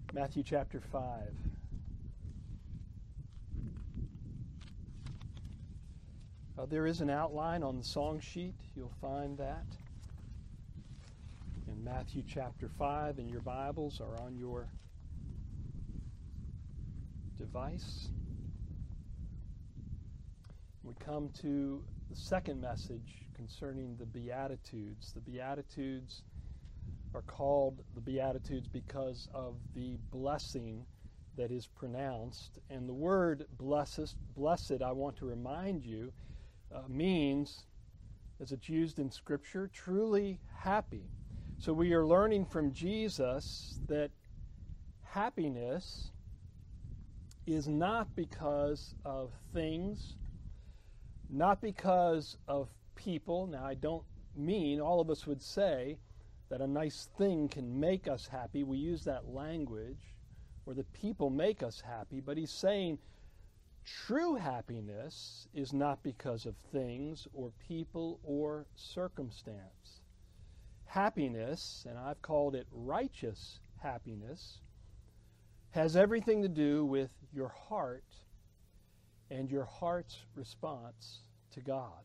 Matthew chapter 5. There is an outline on the song sheet. You'll find that in Matthew chapter 5, and your Bibles are on your device. We come to the second message concerning the Beatitudes. The Beatitudes are called the Beatitudes because of the blessing that is pronounced. And the word blessed, I want to remind you, means, as it's used in Scripture, truly happy. So we are learning from Jesus that happiness is not because of things, not because of people. Now, I don't mean all of us would say that a nice thing can make us happy. We use that language, or that people make us happy, but he's saying true happiness is not because of things or people or circumstance. Happiness, and I've called it righteous happiness, has everything to do with your heart and your heart's response to God.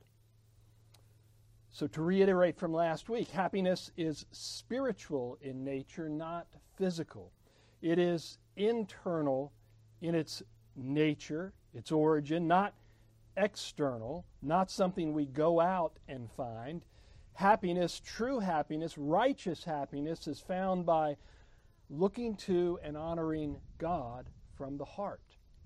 So to reiterate from last week, happiness is spiritual in nature, not physical. It is internal in its nature, its origin, not external, not something we go out and find. Happiness, true happiness, righteous happiness is found by looking to and honoring God from the heart.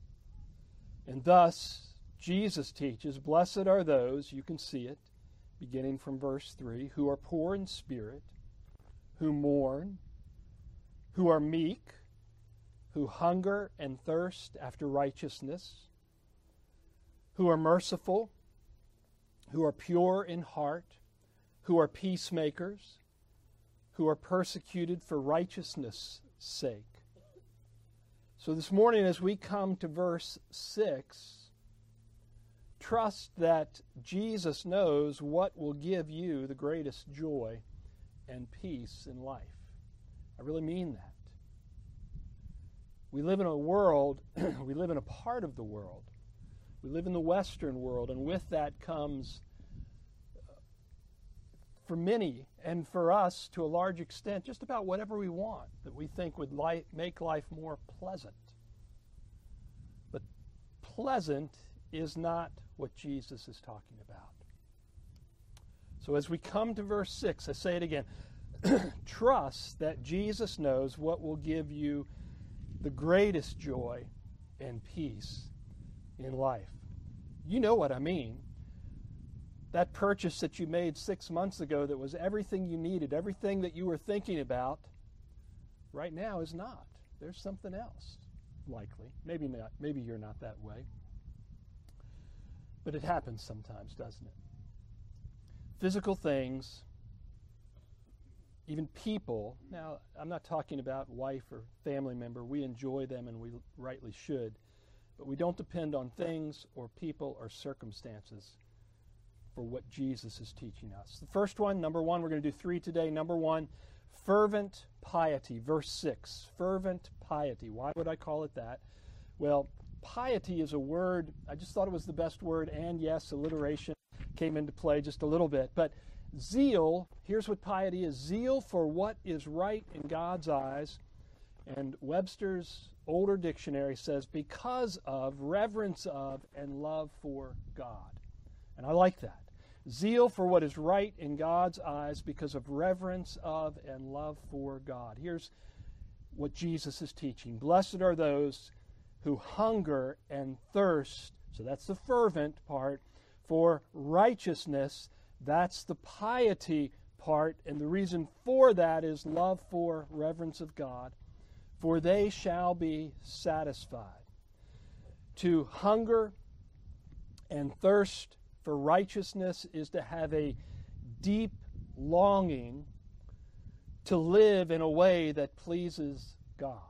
And thus, Jesus teaches, blessed are those, you can see it, beginning from verse 3, who are poor in spirit, who mourn, who are meek, who hunger and thirst after righteousness, who are merciful, who are pure in heart, who are peacemakers, who are persecuted for righteousness' sake. So this morning, as we come to verse 6, trust that Jesus knows what will give you the greatest joy and peace in life. I really mean that. We live in a world, we live in a part of the world. We live in the Western world, and with that comes, for many, and for us to a large extent, just about whatever we want that we think would make life more pleasant. But pleasant is not what Jesus is talking about. So as we come to verse 6, I say it again, trust that Jesus knows what will give you the greatest joy and peace in life. You know what I mean. That purchase that you made 6 months ago that was everything you needed, everything that you were thinking about, right now is not. There's something else, likely. Maybe not. Maybe you're not that way. But it happens sometimes, doesn't it? Physical things, even people. Now, I'm not talking about wife or family member. We enjoy them, and we rightly should. But we don't depend on things or people or circumstances for what Jesus is teaching us. The first one, number one, we're going to do three today. Number one, fervent piety. Verse 6, fervent piety. Why would I call it that? Well, piety is a word, I just thought it was the best word, and yes, alliteration came into play just a little bit. But zeal, here's what piety is. Zeal for what is right in God's eyes. And Webster's older dictionary says, because of, reverence of, and love for God. And I like that. Zeal for what is right in God's eyes because of reverence of and love for God. Here's what Jesus is teaching. Blessed are those who hunger and thirst, so that's the fervent part, for righteousness. That's the piety part, and the reason for that is love for reverence of God, for they shall be satisfied. To hunger and thirst for righteousness is to have a deep longing to live in a way that pleases God.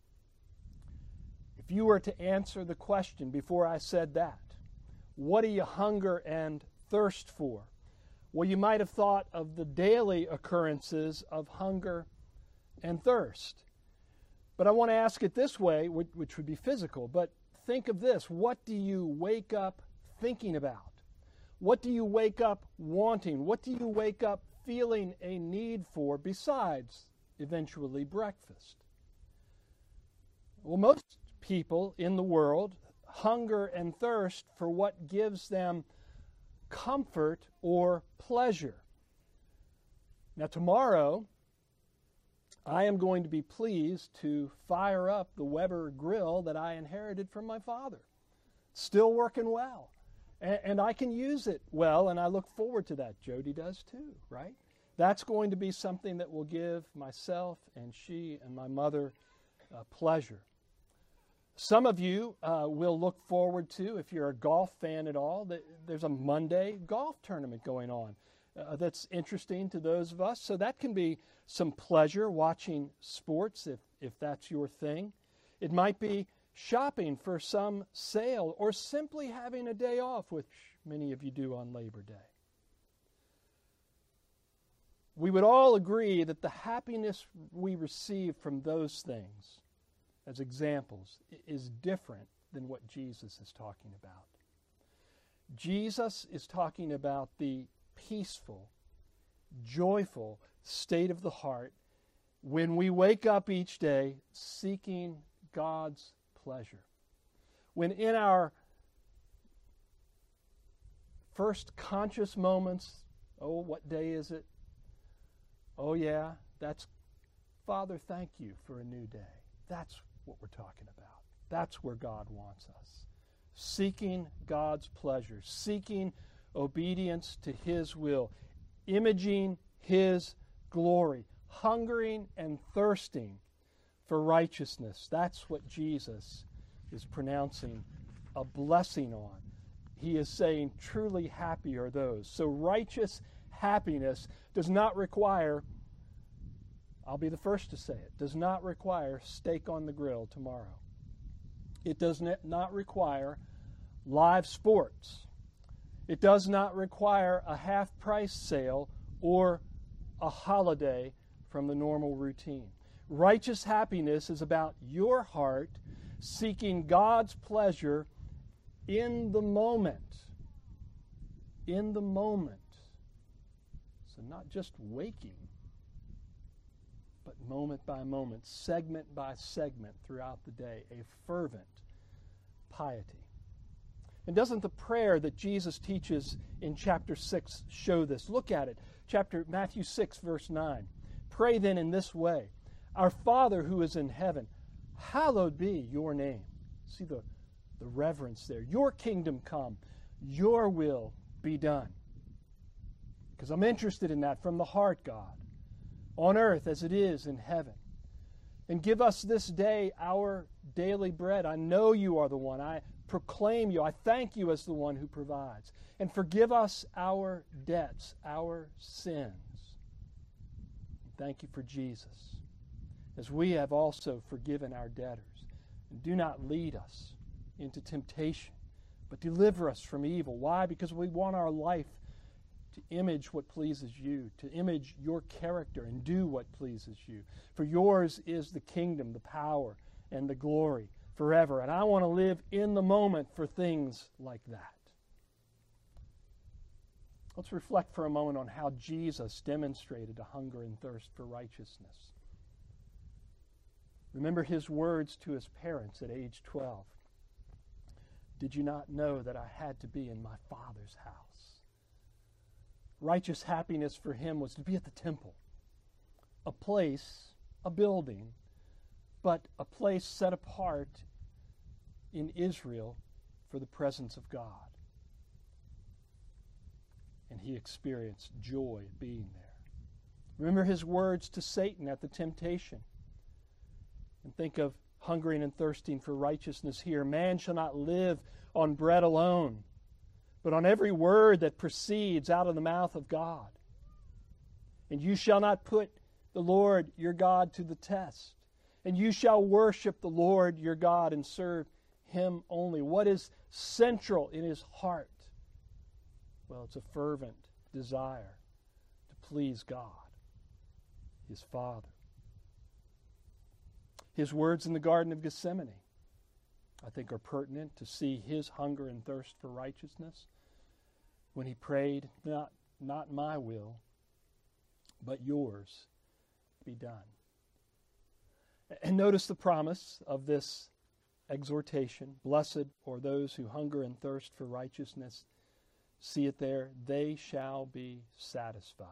If you were to answer the question before I said that, what do you hunger and thirst for? Well, you might have thought of the daily occurrences of hunger and thirst. But I want to ask it this way, which would be physical. But think of this. What do you wake up thinking about? What do you wake up wanting? What do you wake up feeling a need for besides eventually breakfast? Well, most people in the world hunger and thirst for what gives them comfort or pleasure. Now, tomorrow, I am going to be pleased to fire up the Weber grill that I inherited from my father. Still working well. And I can use it well, and I look forward to that. Jody does too, right? That's going to be something that will give myself and she and my mother pleasure. Some of you will look forward to, if you're a golf fan at all, there's a Monday golf tournament going on. That's interesting to those of us. So that can be some pleasure watching sports if that's your thing. It might be shopping for some sale or simply having a day off, which many of you do on Labor Day. We would all agree that the happiness we receive from those things as examples is different than what Jesus is talking about. Jesus is talking about the peaceful, joyful state of the heart when we wake up each day seeking God's pleasure. When in our first conscious moments, oh, what day is it? Oh, yeah, that's, Father, thank you for a new day. That's what we're talking about. That's where God wants us. Seeking God's pleasure, seeking obedience to His will, imaging His glory, hungering and thirsting for righteousness. That's what Jesus is pronouncing a blessing on. He is saying, truly happy are those. So righteous happiness does not require, I'll be the first to say it, does not require steak on the grill tomorrow. It does not require live sports. It does not require a half-price sale or a holiday from the normal routine. Righteous happiness is about your heart seeking God's pleasure in the moment. In the moment. So not just waking, but moment by moment, segment by segment throughout the day, a fervent piety. And doesn't the prayer that Jesus teaches in chapter 6 show this? Look at it. Matthew 6, verse 9. Pray then in this way, Our Father who is in heaven, hallowed be your name. See the reverence there. Your kingdom come, your will be done. Because I'm interested in that from the heart, God, on earth as it is in heaven. And give us this day our daily bread. I know you are the one. I proclaim you. I thank you as the one who provides. And forgive us our debts, our sins. Thank you for Jesus, as we have also forgiven our debtors. And do not lead us into temptation, but deliver us from evil. Why? Because we want our life to image what pleases you, to image your character and do what pleases you. For yours is the kingdom, the power, and the glory forever. And I want to live in the moment for things like that. Let's reflect for a moment on how Jesus demonstrated a hunger and thirst for righteousness. Remember his words to his parents at age 12. Did you not know that I had to be in my Father's house? Righteous happiness for him was to be at the temple, a place, a building, but a place set apart in Israel for the presence of God. And he experienced joy being there. Remember his words to Satan at the temptation. And think of hungering and thirsting for righteousness here. Man shall not live on bread alone, but on every word that proceeds out of the mouth of God. And you shall not put the Lord your God to the test. And you shall worship the Lord your God and serve him only. What is central in his heart? Well, it's a fervent desire to please God, his Father. His words in the Garden of Gethsemane, I think, are pertinent to see his hunger and thirst for righteousness when he prayed, not my will, but yours be done. And notice the promise of this exhortation. Blessed are those who hunger and thirst for righteousness. See it there. They shall be satisfied.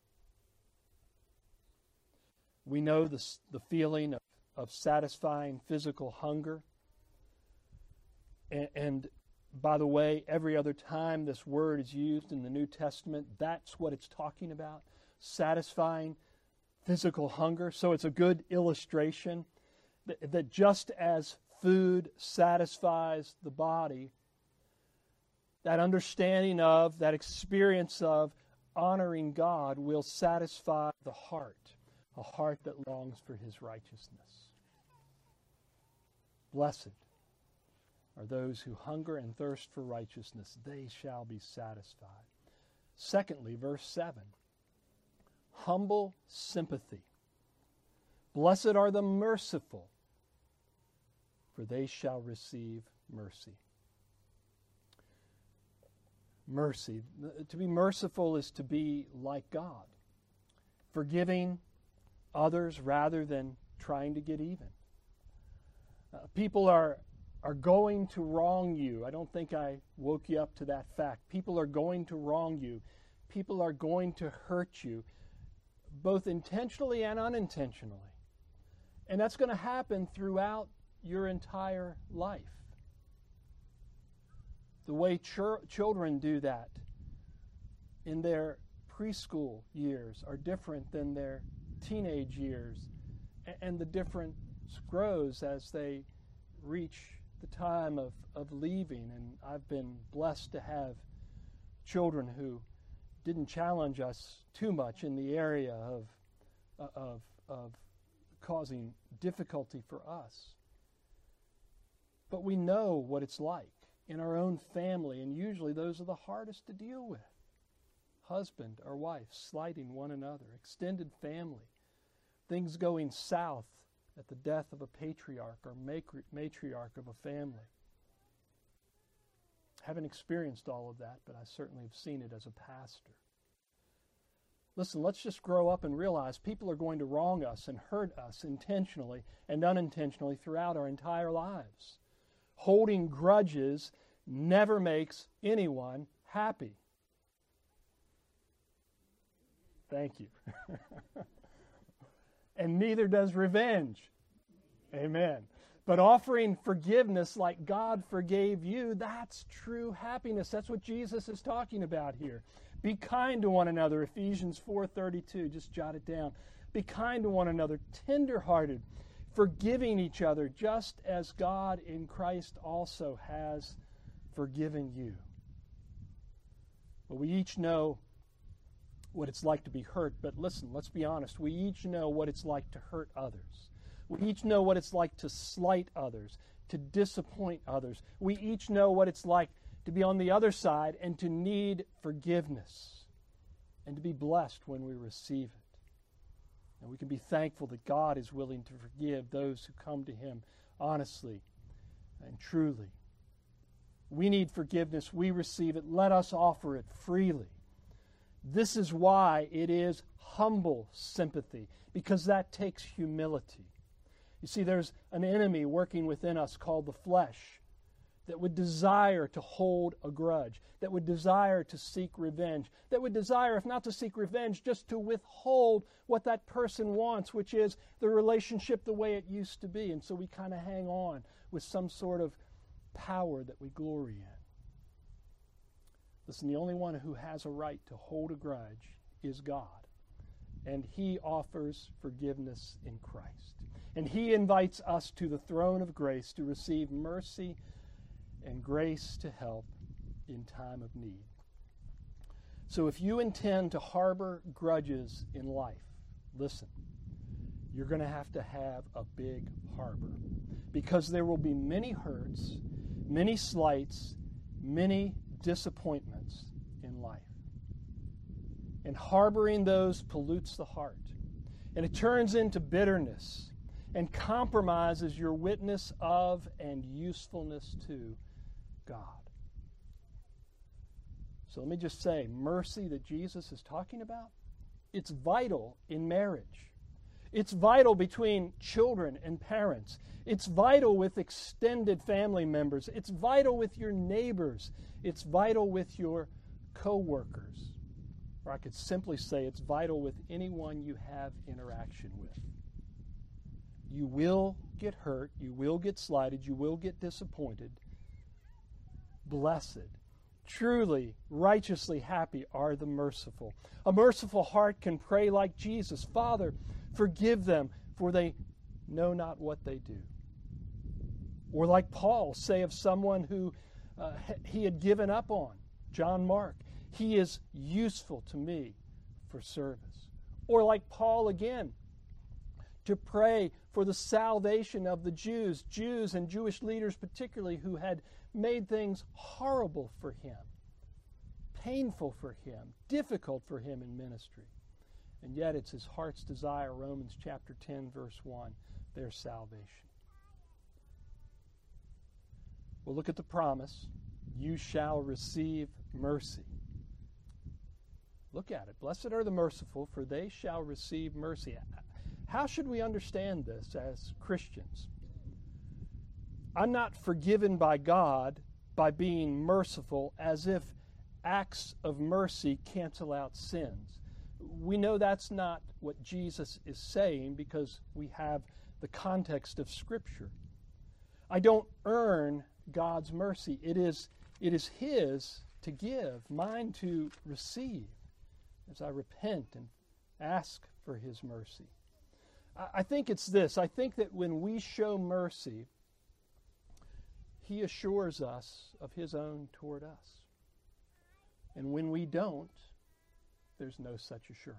We know the feeling of satisfying physical hunger. And by the way, every other time this word is used in the New Testament, that's what it's talking about. Satisfying physical hunger. So it's a good illustration that just as food satisfies the body, that understanding of, that experience of honoring God will satisfy the heart, a heart that longs for His righteousness. Blessed are those who hunger and thirst for righteousness. They shall be satisfied. Secondly, verse 7. Humble sympathy. Blessed are the merciful, for they shall receive mercy. Mercy. To be merciful is to be like God, forgiving others rather than trying to get even. People are going to wrong you. I don't think I woke you up to that fact. People are going to wrong you. People are going to hurt you, both intentionally and unintentionally. And that's going to happen throughout your entire life. The way children do that in their preschool years are different than their teenage years, and the difference grows as they reach the time of leaving. And I've been blessed to have children who didn't challenge us too much in the area of causing difficulty for us. But we know what it's like in our own family, and usually those are the hardest to deal with. Husband or wife slighting one another, extended family, things going south at the death of a patriarch or matriarch of a family. Haven't experienced all of that, but I certainly have seen it as a pastor. Listen, let's just grow up and realize people are going to wrong us and hurt us intentionally and unintentionally throughout our entire lives. Holding grudges never makes anyone happy. Thank you. And neither does revenge. Amen. But offering forgiveness like God forgave you, that's true happiness. That's what Jesus is talking about here. Be kind to one another, Ephesians 4:32. Just jot it down. Be kind to one another, tender-hearted, forgiving each other, just as God in Christ also has forgiven you. Well, we each know what it's like to be hurt, but listen, let's be honest. We each know what it's like to hurt others. We each know what it's like to slight others, to disappoint others. We each know what it's like to be on the other side and to need forgiveness and to be blessed when we receive it. And we can be thankful that God is willing to forgive those who come to Him honestly and truly. We need forgiveness. We receive it. Let us offer it freely. This is why it is humble sympathy, because that takes humility. You see, there's an enemy working within us called the flesh that would desire to hold a grudge, that would desire to seek revenge, that would desire, if not to seek revenge, just to withhold what that person wants, which is the relationship the way it used to be. And so we kind of hang on with some sort of power that we glory in. Listen, the only one who has a right to hold a grudge is God. And He offers forgiveness in Christ. And He invites us to the throne of grace to receive mercy and grace to help in time of need. So if you intend to harbor grudges in life, listen, you're going to have a big harbor, because there will be many hurts, many slights, many disappointments in life. And harboring those pollutes the heart. And it turns into bitterness. and compromises your witness of and usefulness to God. So let me just say, mercy that Jesus is talking about, it's vital in marriage. It's vital between children and parents. It's vital with extended family members. It's vital with your neighbors. It's vital with your co-workers. Or I could simply say it's vital with anyone you have interaction with. You will get hurt. You will get slighted. You will get disappointed. Blessed, truly, righteously happy are the merciful. A merciful heart can pray like Jesus, Father, forgive them, for they know not what they do. Or like Paul, say of someone who he had given up on, John Mark, he is useful to me for service. Or like Paul again, to pray for the salvation of the Jews and Jewish leaders particularly, who had made things horrible for him, painful for him, difficult for him in ministry. And yet it's his heart's desire, Romans chapter 10, verse 1, their salvation. Well, look at the promise. You shall receive mercy. Look at it. Blessed are the merciful, for they shall receive mercy. How should we understand this as Christians? I'm not forgiven by God by being merciful as if acts of mercy cancel out sins. We know that's not what Jesus is saying because we have the context of Scripture. I don't earn God's mercy. It is His to give, mine to receive as I repent and ask for His mercy. I think it's this. I think that when we show mercy, He assures us of His own toward us. And when we don't, there's no such assurance.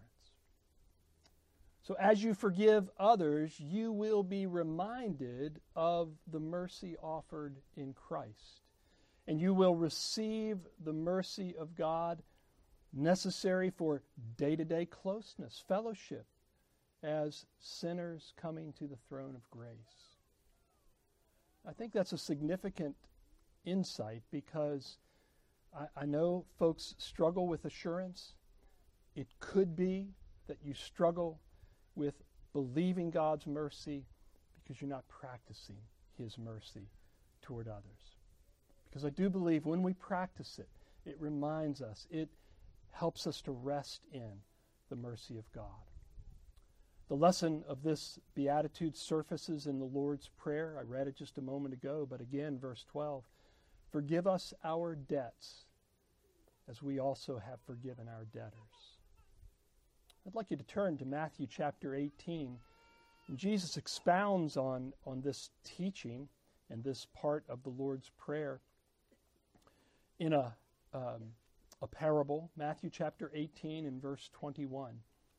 So as you forgive others, you will be reminded of the mercy offered in Christ. And you will receive the mercy of God necessary for day-to-day closeness, fellowship, as sinners coming to the throne of grace. I think that's a significant insight because I know folks struggle with assurance. It could be that you struggle with believing God's mercy because you're not practicing His mercy toward others. Because I do believe when we practice it, it reminds us, it helps us to rest in the mercy of God. The lesson of this beatitude surfaces in the Lord's Prayer. I read it just a moment ago, but again, verse 12, forgive us our debts as we also have forgiven our debtors. I'd like you to turn to Matthew chapter 18. And Jesus expounds on this teaching and this part of the Lord's Prayer in a parable, Matthew chapter 18 and verse 21.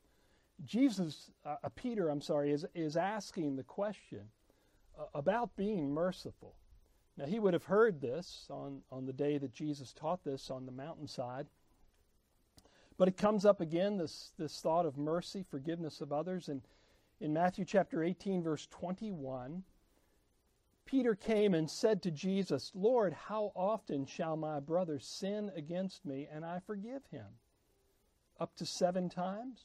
Peter is asking the question about being merciful. Now, he would have heard this on the day that Jesus taught this on the mountainside. But it comes up again, this thought of mercy, forgiveness of others. And in Matthew chapter 18, verse 21, Peter came and said to Jesus, Lord, how often shall my brother sin against me and I forgive him? Up to 7 times?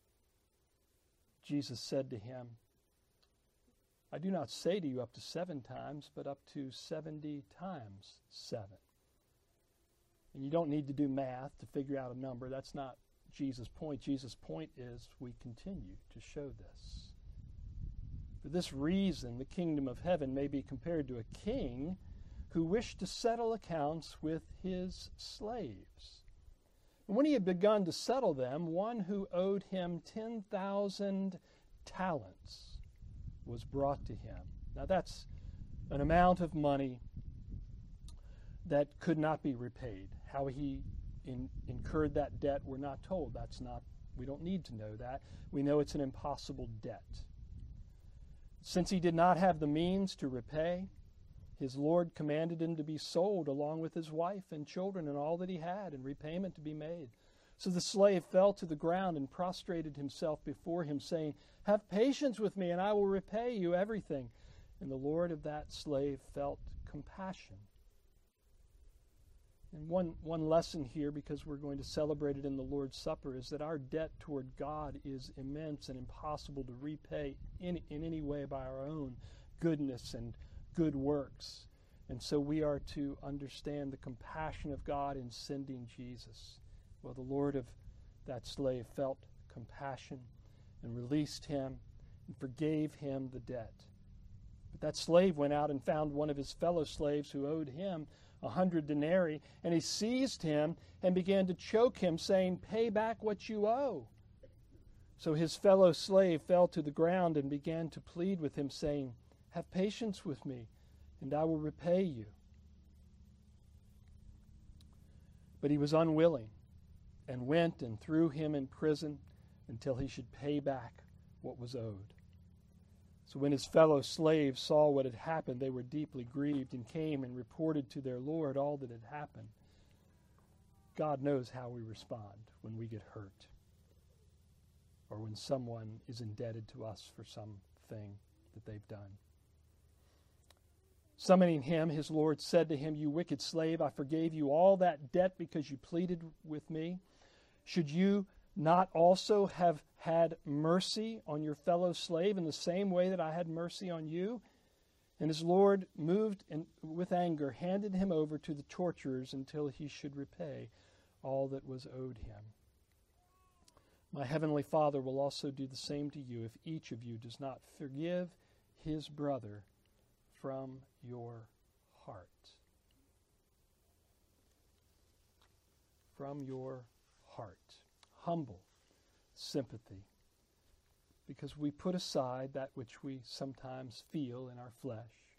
Jesus said to him, I do not say to you up to 7 times, but up to 70 times 7. And you don't need to do math to figure out a number. That's not Jesus' point. Jesus' point is we continue to show this. For this reason, the kingdom of heaven may be compared to a king who wished to settle accounts with his slaves. And when he had begun to settle them, one who owed him 10,000 talents was brought to him. Now that's an amount of money that could not be repaid. How he incurred that debt, we're not told. We don't need to know that. We know it's an impossible debt. Since he did not have the means to repay, his Lord commanded him to be sold along with his wife and children and all that he had, and repayment to be made. So the slave fell to the ground and prostrated himself before him, saying, "Have patience with me, and I will repay you everything." And the Lord of that slave felt compassion. And one lesson here, because we're going to celebrate it in the Lord's Supper, is that our debt toward God is immense and impossible to repay in any way by our own goodness and good works. And so we are to understand the compassion of God in sending Jesus. Well, the Lord of that slave felt compassion and released him and forgave him the debt. But that slave went out and found one of his fellow slaves who owed him 100 denarii, and he seized him and began to choke him, saying, "Pay back what you owe." So his fellow slave fell to the ground and began to plead with him, saying, "Have patience with me, and I will repay you." But he was unwilling, and went and threw him in prison until he should pay back what was owed. So when his fellow slaves saw what had happened, they were deeply grieved and came and reported to their Lord all that had happened. God knows how we respond when we get hurt or when someone is indebted to us for something that they've done. Summoning him, his Lord said to him, "You wicked slave, I forgave you all that debt because you pleaded with me. Should you not also have had mercy on your fellow slave in the same way that I had mercy on you?" And his Lord, moved with anger, handed him over to the torturers until he should repay all that was owed him. My heavenly Father will also do the same to you if each of you does not forgive his brother from your heart. From your heart. Humble sympathy, because we put aside that which we sometimes feel in our flesh,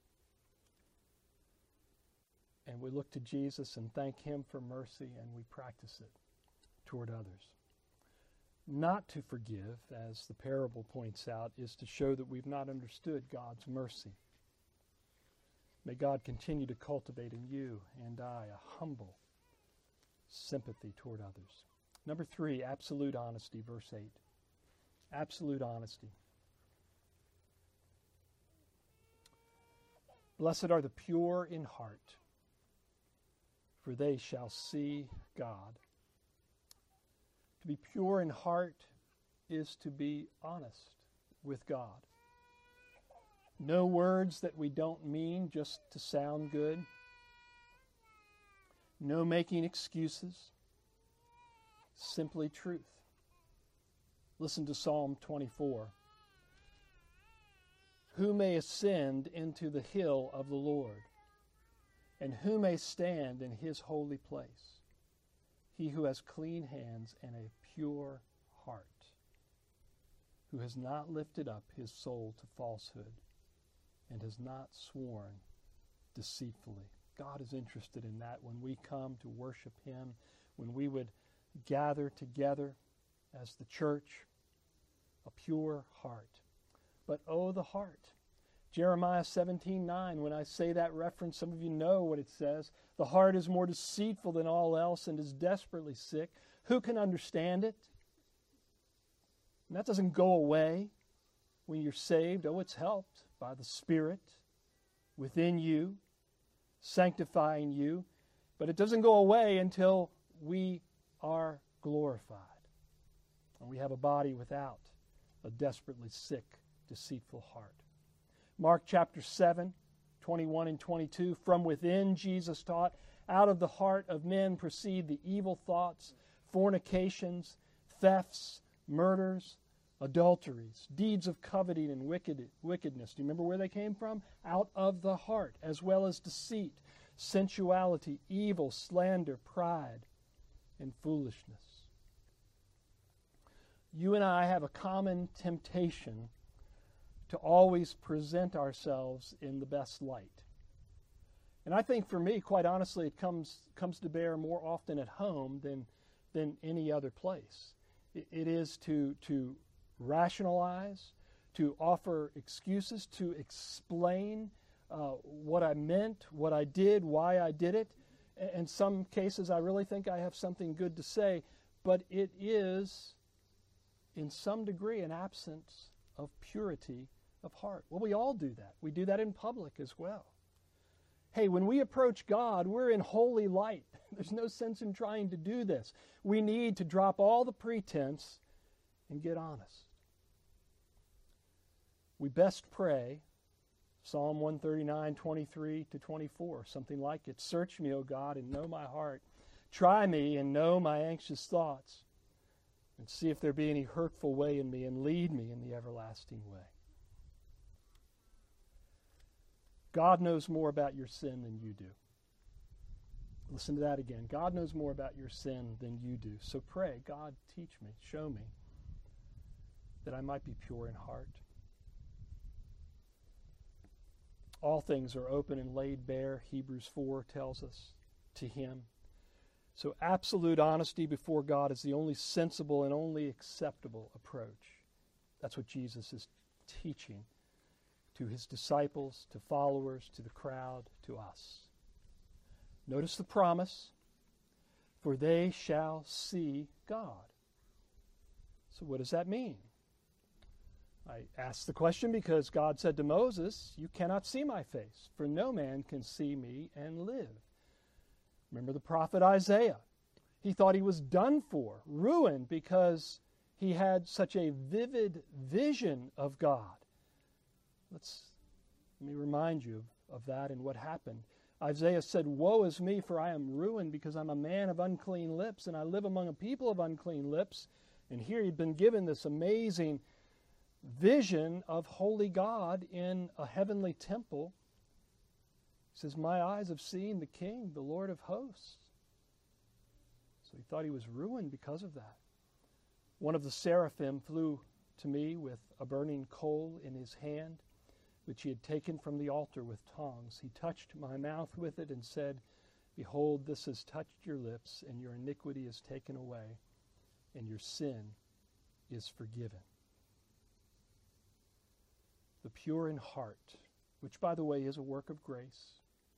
and we look to Jesus and thank him for mercy, and we practice it toward others. Not to forgive, as the parable points out, is to show that we've not understood God's mercy. May God continue to cultivate in you and I a humble sympathy toward others. Number 3, absolute honesty, verse 8. Absolute honesty. Blessed are the pure in heart, for they shall see God. To be pure in heart is to be honest with God. No words that we don't mean just to sound good. No making excuses. Simply truth. Listen to Psalm 24. Who may ascend into the hill of the Lord? And who may stand in his holy place? He who has clean hands and a pure heart, who has not lifted up his soul to falsehood and has not sworn deceitfully. God is interested in that when we come to worship him, when we would gather together as the church, a pure heart. But oh, the heart. Jeremiah 17:9, when I say that reference, some of you know what it says. The heart is more deceitful than all else and is desperately sick. Who can understand it? And that doesn't go away when you're saved. Oh, it's helped by the Spirit within you, sanctifying you. But it doesn't go away until we are glorified. And we have a body without a desperately sick, deceitful heart. Mark chapter 7, 21 and 22. From within, Jesus taught, out of the heart of men proceed the evil thoughts, fornications, thefts, murders, adulteries, deeds of coveting and wickedness. Do you remember where they came from? Out of the heart, as well as deceit, sensuality, evil, slander, pride, and foolishness. You and I have a common temptation to always present ourselves in the best light. And I think for me, quite honestly, it comes to bear more often at home than any other place. It is to rationalize, to offer excuses, to explain what I meant, what I did, why I did it. In some cases, I really think I have something good to say, but it is, in some degree, an absence of purity of heart. Well, we all do that. We do that in public as well. Hey, when we approach God, we're in holy light. There's no sense in trying to do this. We need to drop all the pretense and get honest. We best pray, Psalm 139, 23 to 24, something like it. Search me, O God, and know my heart. Try me and know my anxious thoughts, and see if there be any hurtful way in me, and lead me in the everlasting way. God knows more about your sin than you do. Listen to that again. God knows more about your sin than you do. So pray, God, teach me, show me, that I might be pure in heart. All things are open and laid bare, Hebrews 4 tells us, to Him. So absolute honesty before God is the only sensible and only acceptable approach. That's what Jesus is teaching to His disciples, to followers, to the crowd, to us. Notice the promise, for they shall see God. So what does that mean? I ask the question because God said to Moses, you cannot see my face, for no man can see me and live. Remember the prophet Isaiah. He thought he was done for, ruined, because he had such a vivid vision of God. Let me remind you of that and what happened. Isaiah said, woe is me, for I am ruined, because I'm a man of unclean lips, and I live among a people of unclean lips. And here he'd been given this amazing vision of holy God in a heavenly temple. He says, my eyes have seen the King, the Lord of hosts. So he thought he was ruined because of that. One of the seraphim flew to me with a burning coal in his hand, which he had taken from the altar with tongs. He touched my mouth with it and said, behold, this has touched your lips, and your iniquity is taken away, and your sin is forgiven. The pure in heart, which, by the way, is a work of grace.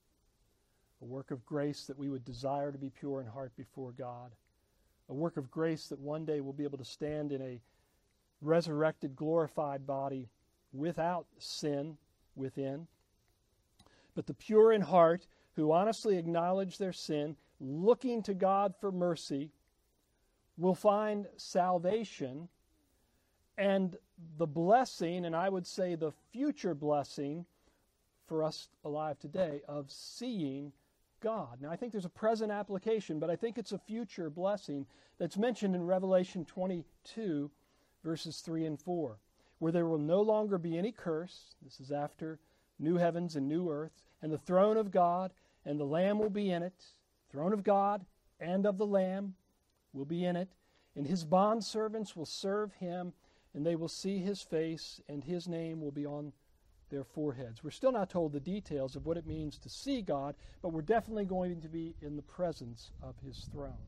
A work of grace that we would desire to be pure in heart before God. A work of grace that one day we'll be able to stand in a resurrected, glorified body without sin within. But the pure in heart, who honestly acknowledge their sin, looking to God for mercy, will find salvation and the blessing, and I would say the future blessing for us alive today, of seeing God. Now, I think there's a present application, but I think it's a future blessing that's mentioned in Revelation 22, verses 3 and 4, where there will no longer be any curse. This is after new heavens and new earth, and the throne of God and the Lamb will be in it. Throne of God and of the Lamb will be in it, and His bondservants will serve Him, and they will see His face, and His name will be on their foreheads. We're still not told the details of what it means to see God, but we're definitely going to be in the presence of His throne.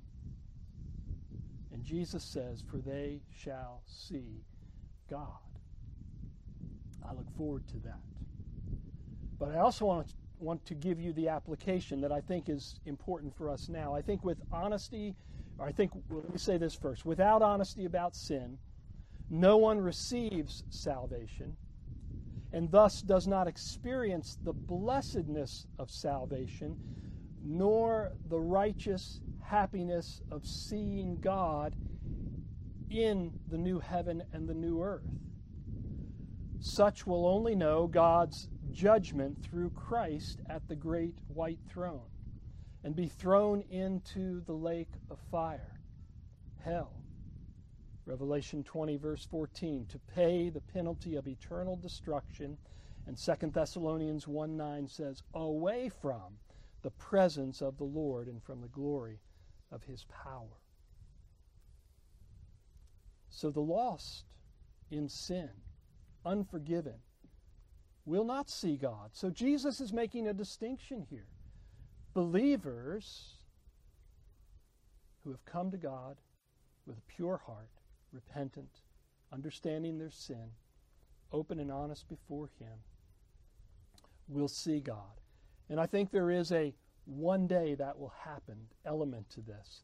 And Jesus says, for they shall see God. I look forward to that. But I also want to give you the application that I think is important for us now. I think with honesty, let me say this first. Without honesty about sin, no one receives salvation, and thus does not experience the blessedness of salvation, nor the righteous happiness of seeing God in the new heaven and the new earth. Such will only know God's judgment through Christ at the great white throne, and be thrown into the lake of fire, hell. Revelation 20, verse 14, to pay the penalty of eternal destruction. And 2 Thessalonians 1:9 says, away from the presence of the Lord and from the glory of His power. So the lost in sin, unforgiven, will not see God. So Jesus is making a distinction here. Believers who have come to God with a pure heart, repentant, understanding their sin, open and honest before Him, will see God. And I think there is a one day that will happen element to this.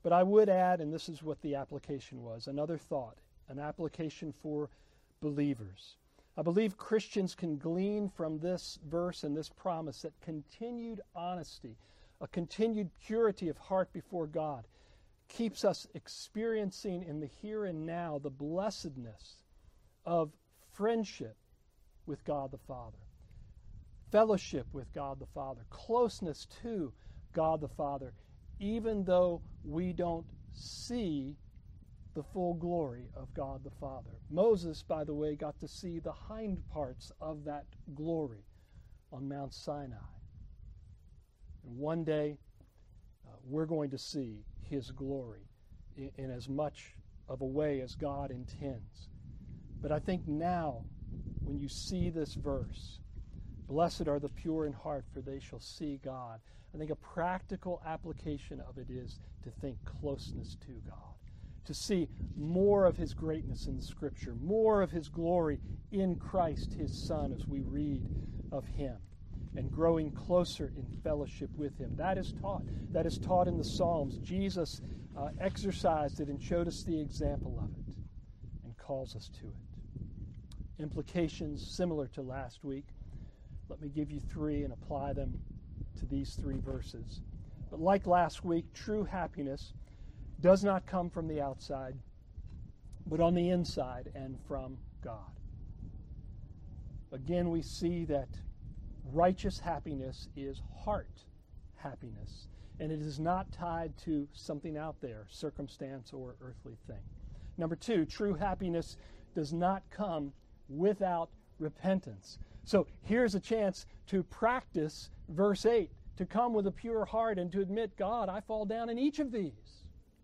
But I would add, and this is what the application was, another thought, an application for believers. I believe Christians can glean from this verse and this promise that continued honesty, a continued purity of heart before God, keeps us experiencing in the here and now the blessedness of friendship with God the Father, fellowship with God the Father, closeness to God the Father, even though we don't see the full glory of God the Father. Moses, by the way, got to see the hind parts of that glory on Mount Sinai. And one day, we're going to see His glory in as much of a way as God intends. But I think now, when you see this verse, blessed are the pure in heart, for they shall see God, I think a practical application of it is to think closeness to God, to see more of His greatness in the Scripture, more of His glory in Christ, His Son, as we read of Him, and growing closer in fellowship with Him. That is taught. That is taught in the Psalms. Jesus exercised it and showed us the example of it and calls us to it. Implications similar to last week. Let me give you three and apply them to these three verses. But like last week, true happiness does not come from the outside, but on the inside and from God. Again, we see that righteous happiness is heart happiness, and it is not tied to something out there, circumstance or earthly thing. Number two, true happiness does not come without repentance. So here's a chance to practice verse 8, to come with a pure heart and to admit, God, I fall down in each of these.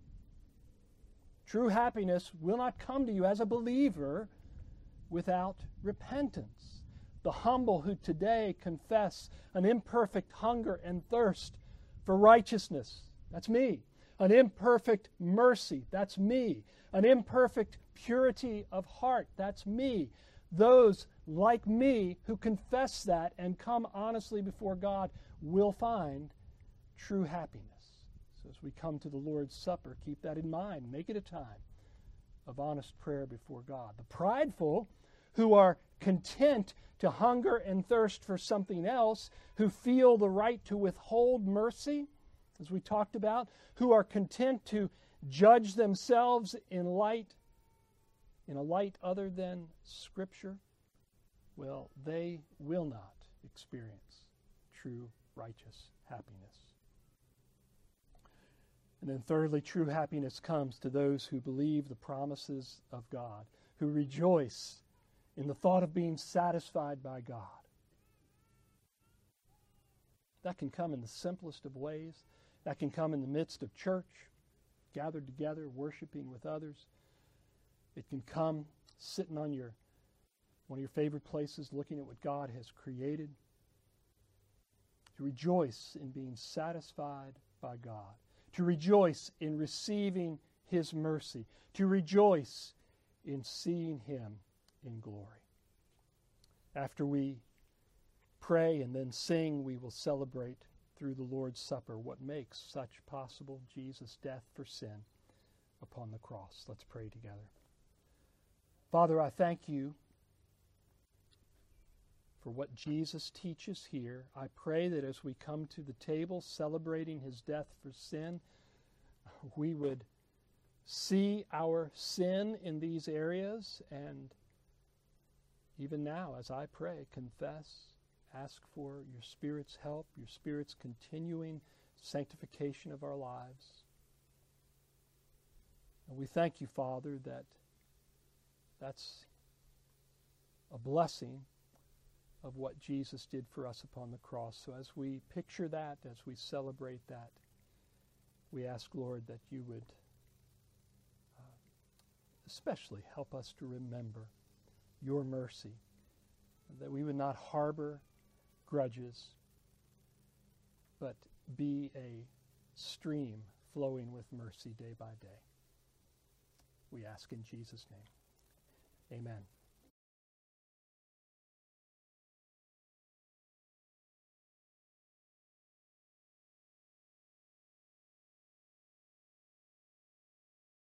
True happiness will not come to you as a believer without repentance. The humble who today confess an imperfect hunger and thirst for righteousness, that's me. An imperfect mercy, that's me. An imperfect purity of heart, that's me. Those like me who confess that and come honestly before God will find true happiness. So as we come to the Lord's Supper, keep that in mind. Make it a time of honest prayer before God. The prideful who are content to hunger and thirst for something else, who feel the right to withhold mercy, as we talked about, who are content to judge themselves in a light other than Scripture, well, they will not experience true righteous happiness. And then thirdly, true happiness comes to those who believe the promises of God, who rejoice in the thought of being satisfied by God. That can come in the simplest of ways. That can come in the midst of church, gathered together, worshiping with others. It can come sitting on one of your favorite places, looking at what God has created. To rejoice in being satisfied by God. To rejoice in receiving His mercy. To rejoice in seeing Him in glory. After we pray and then sing, we will celebrate through the Lord's Supper what makes such possible, Jesus' death for sin upon the cross. Let's pray together. Father, I thank You for what Jesus teaches here. I pray that as we come to the table celebrating His death for sin, we would see our sin in these areas, and even now, as I pray, confess, ask for Your Spirit's help, Your Spirit's continuing sanctification of our lives. And we thank You, Father, that that's a blessing of what Jesus did for us upon the cross. So as we picture that, as we celebrate that, we ask, Lord, that You would especially help us to remember Your mercy, that we would not harbor grudges, but be a stream flowing with mercy day by day. We ask in Jesus' name. Amen.